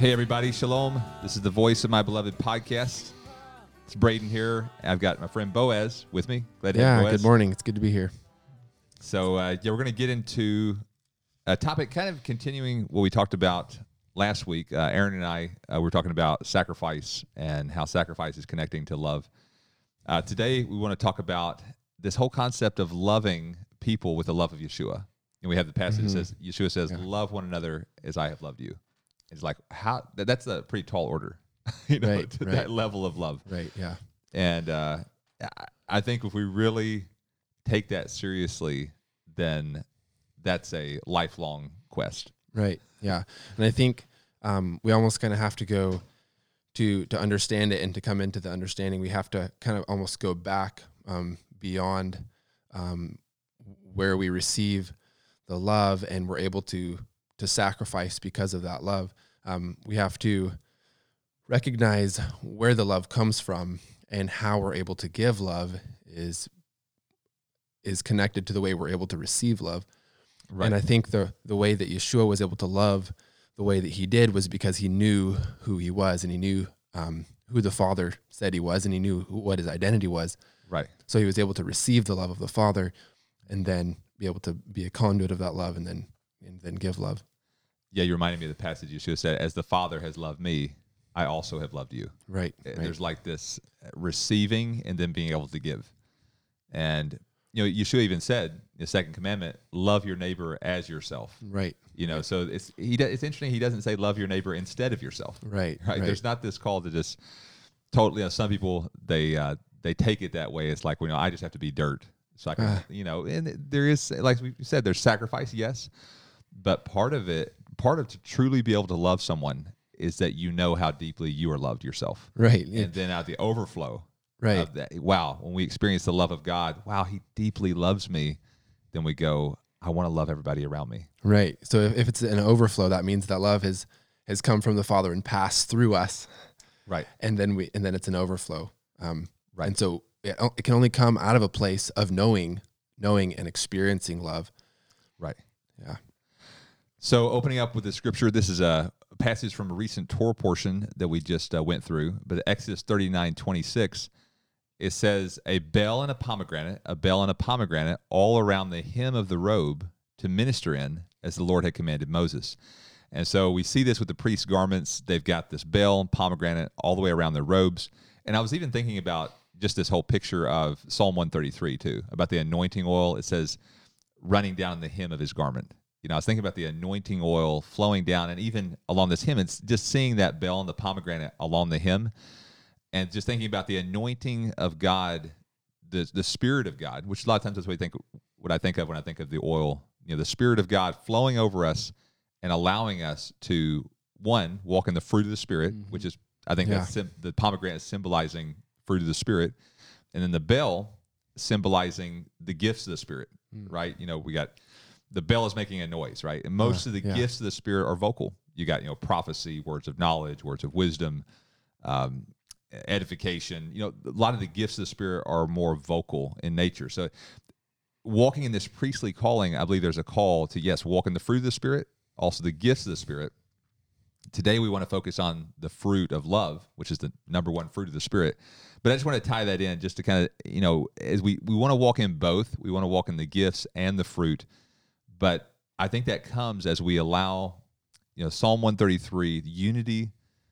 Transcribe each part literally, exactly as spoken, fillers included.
Hey, everybody. Shalom. This is the Voice of My Beloved podcast. It's Braden here. I've got my friend Boaz with me. Glad to yeah, have you, Boaz. Good morning. It's good to be here. So, uh, yeah, we're going to get into a topic kind of continuing what we talked about last week. Uh, Aaron and I uh, were talking about sacrifice and how sacrifice is connecting to love. Uh, today, we want to talk about this whole concept of loving people with the love of Yeshua. And we have the passage mm-hmm. that says, Yeshua says, yeah. love one another as I have loved you. It's like, how that, that's a pretty tall order, you know, right, to right. that level of love. Right, yeah. And uh, I think if we really take that seriously, then that's a lifelong quest. Right, yeah. And I think um, we almost kind of have to go to to understand it, and to come into the understanding, we have to kind of almost go back um, beyond um, where we receive the love and we're able to to sacrifice because of that love. Um, we have to recognize where the love comes from, and how we're able to give love is is connected to the way we're able to receive love. Right. And I think the the way that Yeshua was able to love the way that he did was because he knew who he was, and he knew um, who the Father said he was, and he knew who, what his identity was. Right. So he was able to receive the love of the Father, and then be able to be a conduit of that love, and then and then give love. Yeah, you reminded me of the passage Yeshua said, as the Father has loved me, I also have loved you. Right. There's right. like this receiving and then being able to give. And, you know, Yeshua even said, the second commandment, love your neighbor as yourself. Right. You know, so it's he. It's interesting, he doesn't say love your neighbor instead of yourself. Right. Right. right. There's not this call to just totally, you know, some people, they uh, they take it that way. It's like, well, you know, I just have to be dirt. So I can, uh. you know, and there is, like we said, there's sacrifice, yes. But part of it, part of to truly be able to love someone is that you know how deeply you are loved yourself. Right. And yeah. then out the overflow right. of that, wow, when we experience the love of God, wow, he deeply loves me, then we go, I want to love everybody around me. Right. So if, if it's an overflow, that means that love has, has come from the Father and passed through us. Right. And then we and then it's an overflow. Um, right. And so it, it can only come out of a place of knowing, knowing and experiencing love. Right. Yeah. So opening up with the scripture, this is a passage from a recent Torah portion that we just uh, went through, but Exodus thirty-nine twenty-six, it says, a bell and a pomegranate, a bell and a pomegranate all around the hem of the robe to minister in, as the Lord had commanded Moses. And so we see this with the priest's garments. They've got this bell and pomegranate all the way around their robes. And I was even thinking about just this whole picture of Psalm one thirty-three too, about the anointing oil. It says running down the hem of his garment. You know, I was thinking about the anointing oil flowing down, and even along this hem, it's just seeing that bell and the pomegranate along the hem, and just thinking about the anointing of God, the the Spirit of God, which a lot of times that's what I think, what I think of when I think of the oil. You know, the Spirit of God flowing over us and allowing us to, one, walk in the fruit of the Spirit, mm-hmm. which is, I think, yeah. that's sim- the pomegranate is symbolizing fruit of the Spirit, and then the bell symbolizing the gifts of the Spirit, mm. right? You know, we got. The bell is making a noise, right? And most uh, of the yeah. gifts of the Spirit are vocal. You got, you know, prophecy, words of knowledge, words of wisdom, um, edification. You know, a lot of the gifts of the Spirit are more vocal in nature. So walking in this priestly calling, I believe there's a call to, yes, walk in the fruit of the Spirit, also the gifts of the Spirit. Today we want to focus on the fruit of love, which is the number one fruit of the Spirit. But I just want to tie that in just to kind of, you know, as we, we want to walk in both. We want to walk in the gifts and the fruit. But I think that comes as we allow, you know, Psalm one thirty-three, unity,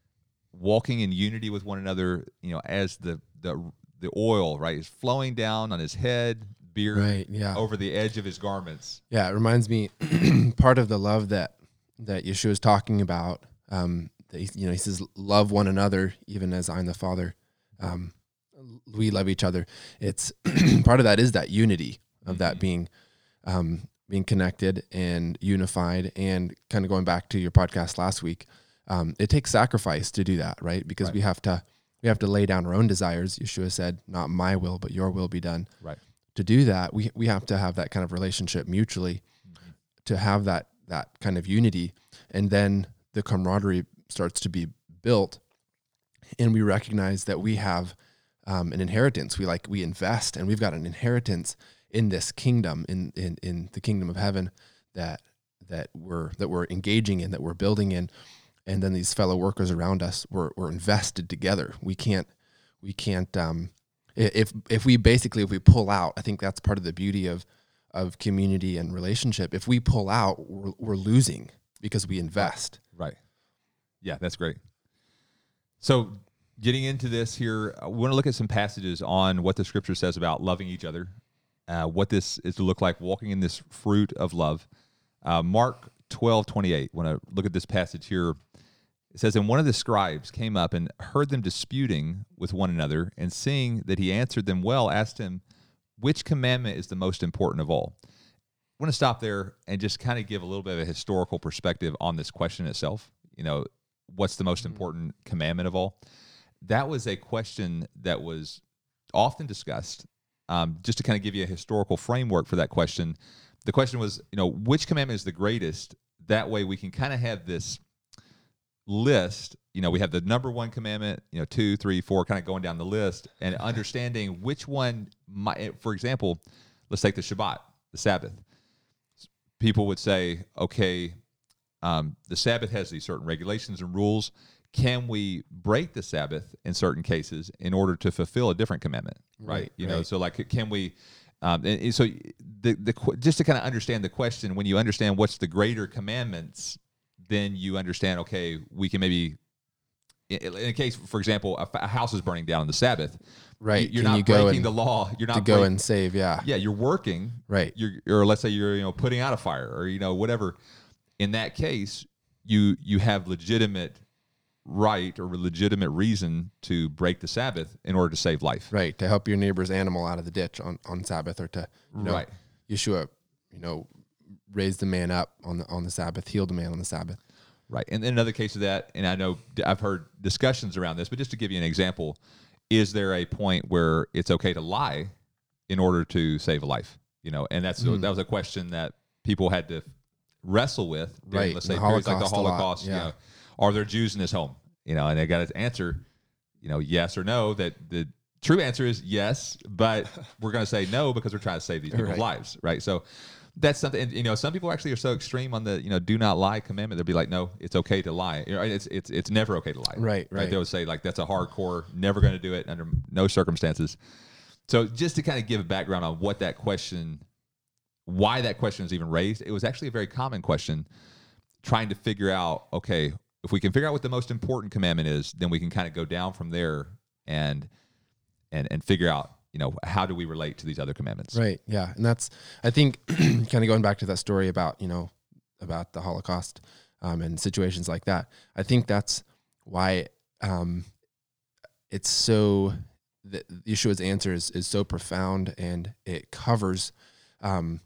walking in unity with one another, you know, as the the the oil, right, is flowing down on his head, beard, right, yeah. over the edge of his garments. Yeah, it reminds me part of the love that that Yeshua is talking about. Um, that he, you know, he says, "Love one another, even as I'm the Father." Um, we love each other. It's part of that is that unity of mm-hmm. that being. Um, being connected and unified, and kind of going back to your podcast last week, um, it takes sacrifice to do that, right? Because right. we have to we have to lay down our own desires. Yeshua said, "Not my will, but your will be done." Right. To do that, we we have to have that kind of relationship mutually, mm-hmm. to have that that kind of unity, and then the camaraderie starts to be built, and we recognize that we have um, an inheritance. We like we invest, and we've got an inheritance in this kingdom, in, in, in the kingdom of heaven that, that we're, that we're engaging in, that we're building in. and then these fellow workers around us, we're, we're invested together. We can't, we can't, um, if, if we basically, if we pull out, I think that's part of the beauty of, of community and relationship. If we pull out, we're, we're losing because we invest. Right. Yeah, that's great. So getting into this here, we want to look at some passages on what the scripture says about loving each other, uh, what this is to look like, walking in this fruit of love. Uh, Mark twelve twenty-eight, when I look at this passage here, it says, and one of the scribes came up and heard them disputing with one another, and seeing that he answered them well, asked him, which commandment is the most important of all? I want to stop there and just kind of give a little bit of a historical perspective on this question itself. You know, what's the most important commandment of all? That was a question that was often discussed. Um, just to kind of give you a historical framework for that question, the question was, you know, which commandment is the greatest? That way we can kind of have this list. You know, we have the number one commandment, you know, two, three, four, kind of going down the list and understanding which one might, for example, let's take the Shabbat, the Sabbath. People would say, okay, um, the Sabbath has these certain regulations and rules. Can we break the Sabbath in certain cases in order to fulfill a different commandment? Right. right you right. know, so like, can we, um, and, and so the, the, just to kind of understand the question, when you understand what's the greater commandments, then you understand, okay, we can maybe, in, in a case, for example, a, a house is burning down on the Sabbath. Right. You're can not you breaking and, the law. You're not to go break, and save. Yeah. Yeah. You're working. Right. You're, or let's say you're, you know, putting out a fire or, you know, whatever. In that case, you, you have legitimate right or legitimate reason to break the Sabbath in order to save life. Right. To help your neighbor's animal out of the ditch on, on Sabbath, or to, you know, right. Yeshua, you know, raise the man up on the, on the Sabbath, heal the man on the Sabbath. Right. And then another case of that, and I know I've heard discussions around this, but just to give you an example, is there a point where it's okay to lie in order to save a life? You know, and that's, mm. that was a question that people had to wrestle with. During, right. Let's say the periods like the Holocaust. Holocaust, Yeah. you know, are there Jews in this home? You know, and they got to answer, you know, yes or no. That the true answer is yes, but we're going to say no because we're trying to save these people's right. lives, right? So that's something. And, you know, some people actually are so extreme on the, you know, do not lie commandment. They'll be like, no, it's okay to lie. You know, it's it's it's never okay to lie. Right, right. They would say like that's a hardcore, never going to do it under no circumstances. So just to kind of give a background on what that question, why that question was even raised, it was actually a very common question, trying to figure out, okay, if we can figure out what the most important commandment is, then we can kind of go down from there and and and figure out, you know, how do we relate to these other commandments? Right. Yeah. And that's, I think, kind of going back to that story about, you know, about the Holocaust um, and situations like that. I think that's why um, it's so, the, Yeshua's answer is, is so profound, and it covers um,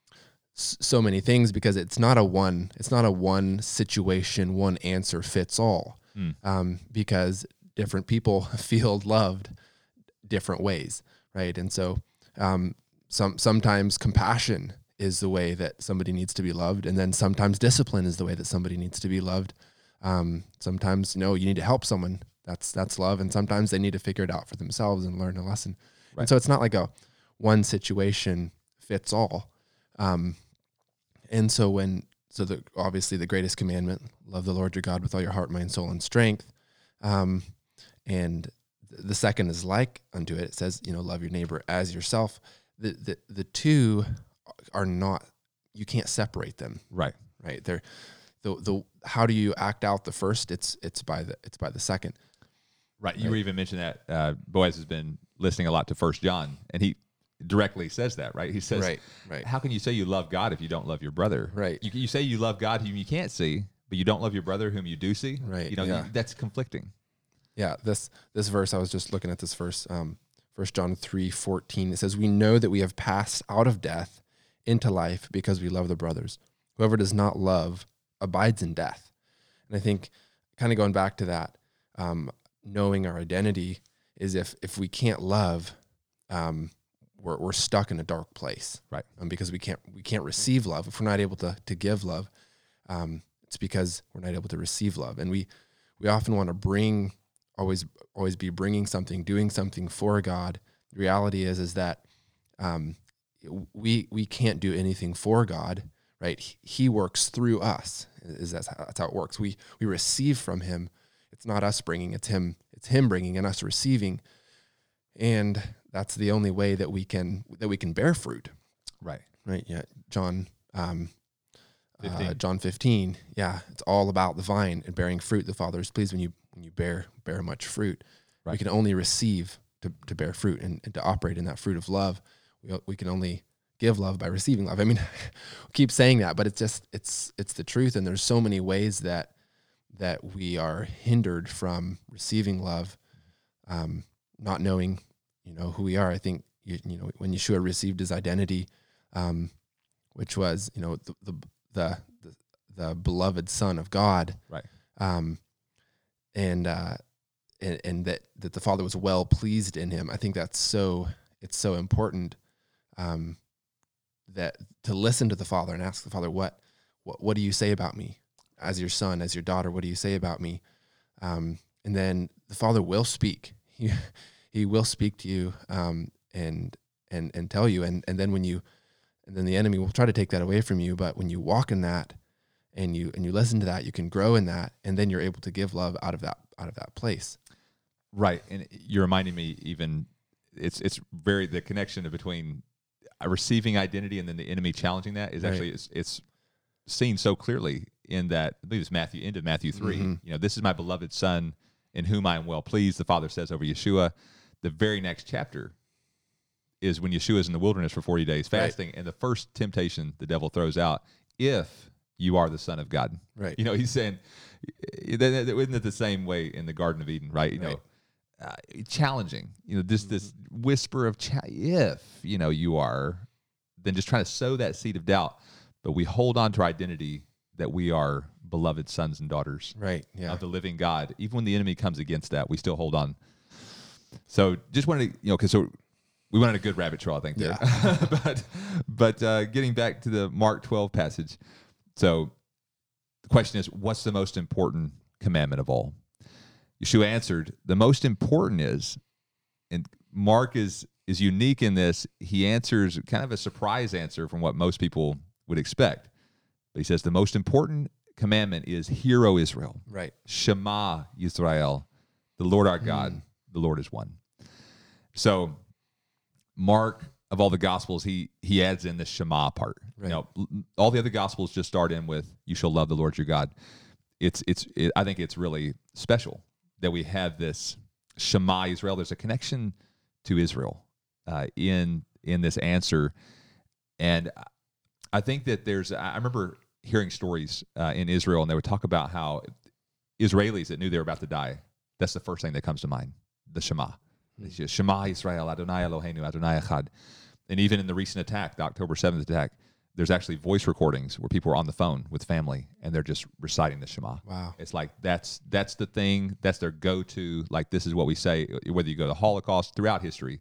so many things, because it's not a one, it's not a one situation, one answer fits all, mm. um, because different people feel loved different ways. Right. And so, um, some, sometimes compassion is the way that somebody needs to be loved. And then sometimes discipline is the way that somebody needs to be loved. Um, sometimes, you know, you need to help someone. That's, that's love. And sometimes they need to figure it out for themselves and learn a lesson. Right. And so it's not like a one situation fits all. Um, And so when, so the, obviously the greatest commandment, love the Lord your God with all your heart, mind, soul, and strength. Um, and the second is like unto it. It says, you know, love your neighbor as yourself. The, the, the two are not, you can't separate them. Right. Right. They're the, the, how do you act out the first? It's, it's by the, it's by the second. Right. You right. were even mentioned that, uh, Boaz has been listening a lot to First John, and he directly says that, right? He says, right, right. how can you say you love God if you don't love your brother? Right. You, you say you love God whom you can't see, but you don't love your brother whom you do see. Right. You know, yeah. you, that's conflicting. Yeah. This, this verse, I was just looking at this verse, um, First John three fourteen. It says, we know that we have passed out of death into life because we love the brothers. Whoever does not love abides in death. And I think kind of going back to that, um, knowing our identity is if, if we can't love, um, we're, we're stuck in a dark place, right? Um, because we can't, we can't receive love. If we're not able to, to give love, um, it's because we're not able to receive love. And we, we often want to bring, always, always be bringing something, doing something for God. The reality is, is that, um, we, we can't do anything for God, right? He, he works through us. Is that's how, that's how it works. We we receive from him. It's not us bringing. It's him. It's him bringing and us receiving. And that's the only way that we can that we can bear fruit. Right. Right. Yeah. John. Um, fifteen. Uh, John fifteen. Yeah, it's all about the vine and bearing fruit. The Father is pleased when you when you bear bear much fruit. Right. We can only receive to, to bear fruit and, and to operate in that fruit of love. We we can only give love by receiving love. I mean, we keep saying that, but it's just it's it's the truth. And there's so many ways that that we are hindered from receiving love, um, not knowing, you know, who we are. I think you, you know when Yeshua received his identity, um, which was you know the, the The, the the beloved Son of God, right? Um, and uh, and and that that the Father was well pleased in him. I think that's so it's so important, um, that to listen to the Father and ask the Father, what what what do you say about me as your son, as your daughter? What do you say about me? Um, and then the Father will speak. He he will speak to you, um, and and and tell you. And and then when you And then the enemy will try to take that away from you. But when you walk in that and you and you listen to that, you can grow in that, and then you're able to give love out of that out of that place. Right. And you're reminding me even it's it's very the connection between a receiving identity and then the enemy challenging that is Right. actually it's, it's seen so clearly in that I believe it's Matthew into Matthew three. Mm-hmm. You know, this is my beloved son in whom I am well pleased, the Father says over Yeshua. The very next chapter is when Yeshua is in the wilderness for forty days fasting, right. And the first temptation the devil throws out, if you are the Son of God. Right. You know, he's saying, isn't it the same way in the Garden of Eden, right? You right. know, uh, challenging, you know, this, mm-hmm. this whisper of, cha- if, you know, you are, then just trying to sow that seed of doubt. But we hold on to our identity that we are beloved sons and daughters right. yeah. of the living God. Even when the enemy comes against that, we still hold on. So just wanted to, you know, because so we went on a good rabbit trail, I think, there. Yeah. but but uh, getting back to the Mark twelve passage. So the question is, what's the most important commandment of all? Yeshua answered, the most important is, and Mark is is unique in this, he answers kind of a surprise answer from what most people would expect. But he says, the most important commandment is, hear, O Israel. Right. Shema Yisrael, the Lord our God, mm. the Lord is one. So Mark, of all the Gospels, he he adds in the Shema part. Right. You know, all the other Gospels just start in with, you shall love the Lord your God. It's it's it, I think it's really special that we have this Shema Israel. There's a connection to Israel uh, in in this answer, and I think that there's. I remember hearing stories uh, in Israel, and they would talk about how Israelis that knew they were about to die, that's the first thing that comes to mind, the Shema. Mm-hmm. Shema Israel, Adonai Eloheinu, Adonai Echad. And even in the recent attack, the October seventh attack, there's actually voice recordings where people are on the phone with family and they're just reciting the Shema. Wow. It's like that's that's the thing, that's their go-to, like this is what we say, whether you go to the Holocaust, throughout history.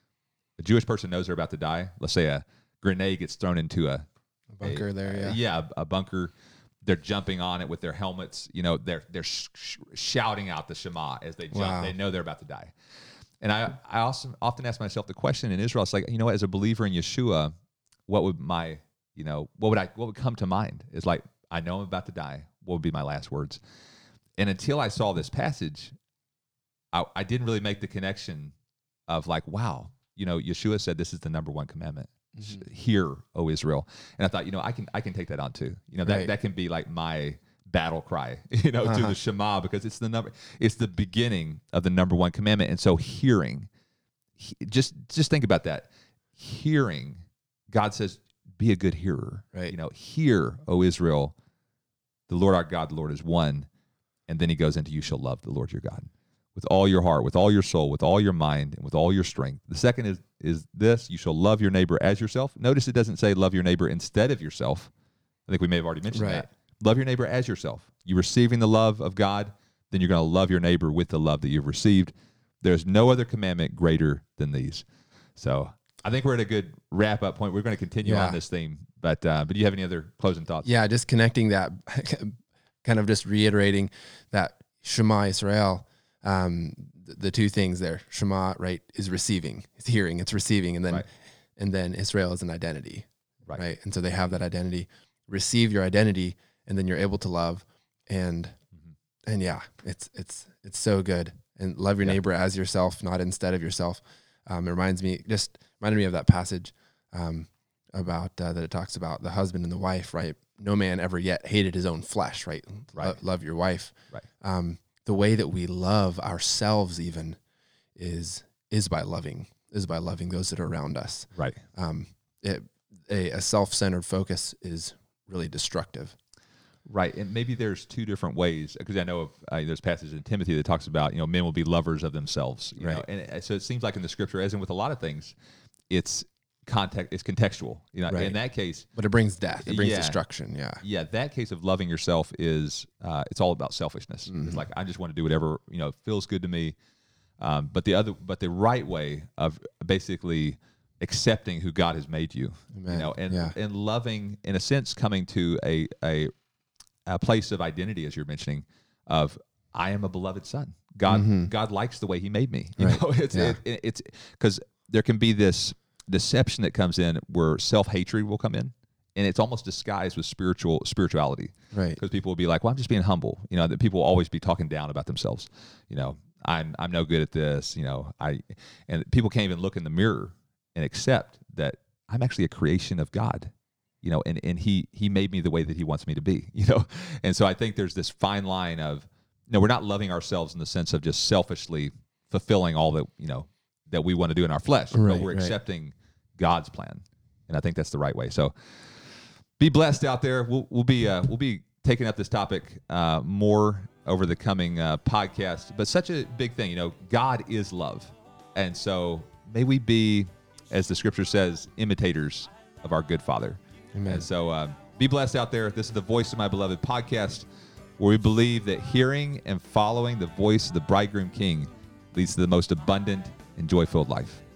A Jewish person knows they're about to die. Let's say a grenade gets thrown into a, a bunker a, there, yeah. A, yeah, a, a bunker. They're jumping on it with their helmets. You know, they're they're sh- sh- shouting out the Shema as they jump. Wow. They know they're about to die. And I, I also often ask myself the question in Israel, it's like, you know what, as a believer in Yeshua, what would my, you know, what would I, what would come to mind? It's like, I know I'm about to die. What would be my last words? And until I saw this passage, I, I didn't really make the connection of like, wow, you know, Yeshua said this is the number one commandment. Mm-hmm. Hear, O Israel. And I thought, you know, I can, I can take that on too. You know, that, right. that can be like my battle cry, you know, uh-huh. to the Shema, because it's the number, it's the beginning of the number one commandment. And so hearing, he, just just think about that. Hearing, God says, be a good hearer. Right. You know, hear, O Israel, the Lord our God, the Lord is one. And then he goes into, you shall love the Lord your God with all your heart, with all your soul, with all your mind, and with all your strength. The second is is this, you shall love your neighbor as yourself. Notice it doesn't say love your neighbor instead of yourself. I think we may have already mentioned right. that. Love your neighbor as yourself. You're receiving the love of God, then you're going to love your neighbor with the love that you've received. There's no other commandment greater than these. So I think we're at a good wrap-up point. We're going to continue yeah. on this theme, but uh, but do you have any other closing thoughts? Yeah, just connecting that, kind of just reiterating that Shema Israel, um, the, the two things there. Shema, right, is receiving, it's hearing, it's receiving, and then right. and then Israel is an identity, right. right? And so they have that identity. receive your identity, and then you're able to love. And Mm-hmm. and yeah, it's it's it's so good. And love your Yeah. neighbor as yourself, not instead of yourself. Um, it reminds me, just reminded me of that passage um, about uh, that it talks about the husband and the wife, right? No man ever yet hated his own flesh, right? Right. Lo- love your wife. Right. Um, the way that we love ourselves even is is by loving, is by loving those that are around us. Right. Um, it, a, a self-centered focus is really destructive. Right, and maybe there's two different ways, because I know of, uh, there's passages in Timothy that talks about, you know, men will be lovers of themselves, you Right. know, and it, so it seems like in the scripture, as in with a lot of things, it's context, it's contextual, you know. Right. In that case, But it brings death. It brings Yeah. destruction. Yeah. yeah, that case of loving yourself is uh, it's all about selfishness. Mm-hmm. It's like I just want to do whatever, you know, feels good to me. Um, but the other, but the right way of basically accepting who God has made you, Amen. you know, and Yeah. and loving, in a sense, coming to a a a place of identity, as you're mentioning, of I am a beloved son. God, Mm-hmm. God likes the way He made me. You Right. know, it's Yeah. it, it, it's because there can be this deception that comes in where self hatred will come in, and it's almost disguised with spiritual spirituality. Right. Because people will be like, "Well, I'm just being humble." You know, that people will always be talking down about themselves. You know, I'm I'm no good at this. You know, I and people can't even look in the mirror and accept that I'm actually a creation of God. You know, and, and he he made me the way that He wants me to be, you know. And so I think there's this fine line of, no, we're not loving ourselves in the sense of just selfishly fulfilling all that, you know, that we want to do in our flesh, Right, but we're right. accepting God's plan. And I think that's the right way. So be blessed out there. We'll we'll be uh, we'll be taking up this topic uh, more over the coming uh, podcast. But such a big thing, you know, God is love. And so may we be, as the scripture says, imitators of our good Father. Amen. And so uh, be blessed out there. This is the Voice of My Beloved podcast, where we believe that hearing and following the voice of the bridegroom king leads to the most abundant and joy-filled life.